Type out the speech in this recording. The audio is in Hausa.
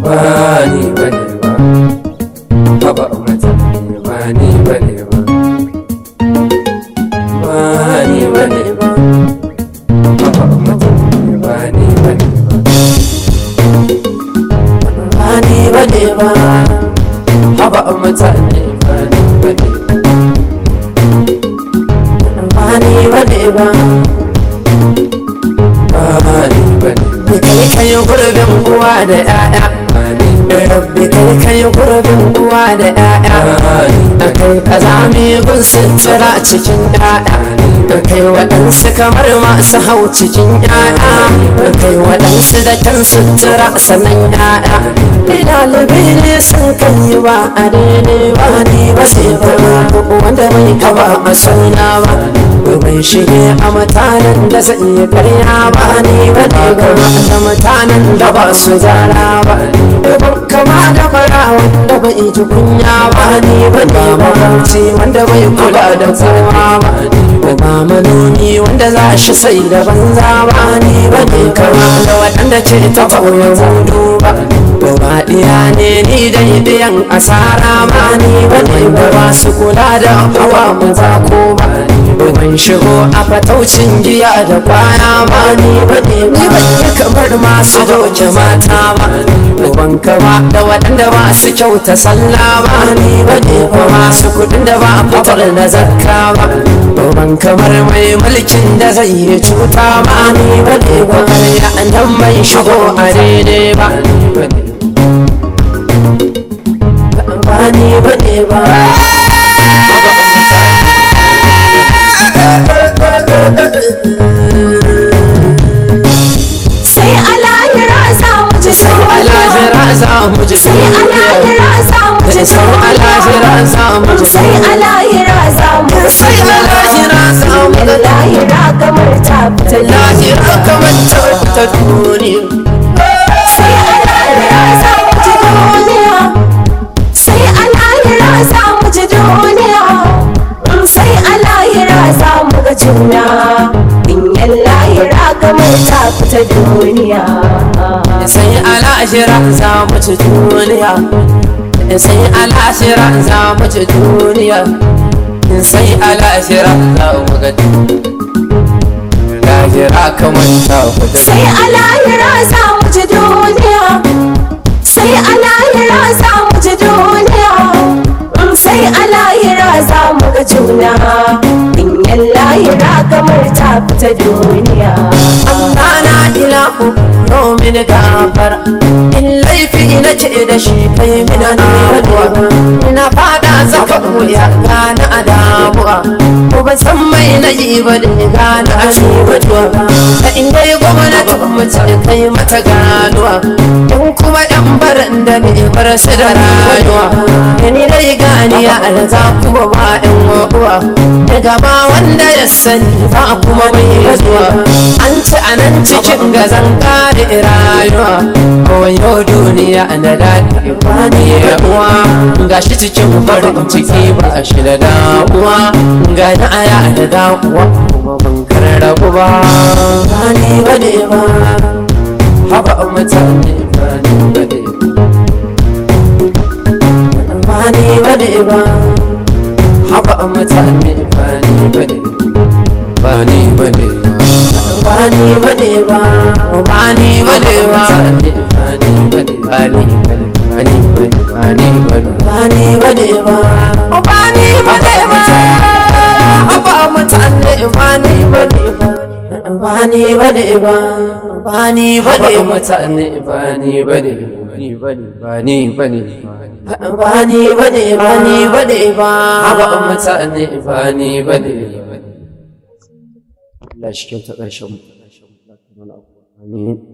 ba ni bane ba, haba mutane ba ni bane ba, ba ni bane ba, haba mutane ba ni bane ba, ba ni bane ba, haba mutane ba ni bane ba, ba ni bane ba, ba ni bane. Kai kai gurbin uwa da ƴaƴa, rabbi kai kai gurbin uwa da ƴaƴa, kai ka zame gun sutura cikin ƴaƴa, kai waɗansu kamar masu hau cikin ƴaƴa, kai waɗansu da kan sutura sanan ƴaƴa. Ɗalibi ne sun kan yi ba a daidai ba ni ba sai ba wanda bai kaba a suna ba, bai shige a mutanen da zai yi karya ba ni ba ne gaba da mutanen da ba su zara ba, ban kama da fara wanda bai ji kunya ba ni ba ne mamarci wanda bai kula da kowa ba, ba manomi wanda za shi sai da banza ba ni ba ne kama da waɗanda ce ta bauya hudu ba, ba ɗiya ne ni dai ɗiyan asara ba ni ba ne ba su kula da hawa maza ko ba, ban shigo a fataucin giya da kwaya ba ni ba ne ni ban yi kamar masu doke mata ba, ban kama da waɗanda ba su kyauta sallah ba ni ba ne ba masu kuɗin da ba fitar da zakka ba, ban kamar mai mulkin da zai yi cuta ba ni ba ne ba karya nan ban shigo a daidai ba ba ni ba ne ba. Sai alahira za mu ji Sai alahira za mu ji sai alahira za mu ji sai alahira za mu ji sai alahira za mu sai alahira za mu ji lahira kamar ta fita lahira kamar ta fita duniya, sai alahira za mu ji duniya, sai alahira za mu ji duniya, sai alahira za mu ga juna, in lahira kamar ta fita duniya, sai alahira za mu ji duniya, sai alahira za mu ji duniya, sai alahira za mu ga lahira kamar ta fita, sai alahira za mu ji duniya, sai alahira za mu ji duniya, sai alahira za mu ga juna, in lahira kamar ta fita duniya. Rana ilahu nomin gafara, in laifi na ce da shi kai mina naduwa, ina fada zaka wuya gana a damuwa, ko ban san mai na yi ba da gana a shubatuwa, da in dai gwamnatin mace kai mata ganuwa, in kuma yan baran da ne bar su da rayuwa, da ni dai ganiya alza kuma ba yan uwa, daga ba wanda ya sani ba kuma mai zuwa, an ci anan cikin gazan kare rayuwa, koyo duniya na daɗi bani uwa, gashi cikin farin ciki ba shi da damuwa, ga na aya da damuwa kuma ban karrabu ba bani bane ba, haba mutane bani bane bani bane ba, haba mutane bani bane bani bane bani bane ba, bani bane ba, bani bane bani bani bani bani bane ba, bani bane ba, haba mutane bani bane ba, bani bane ba, bani bane mutane bani bane bani bane bani bani bane bani bane ba, haba mutane bani bane. Allah shi kyauta ƙarshen mu. Amin.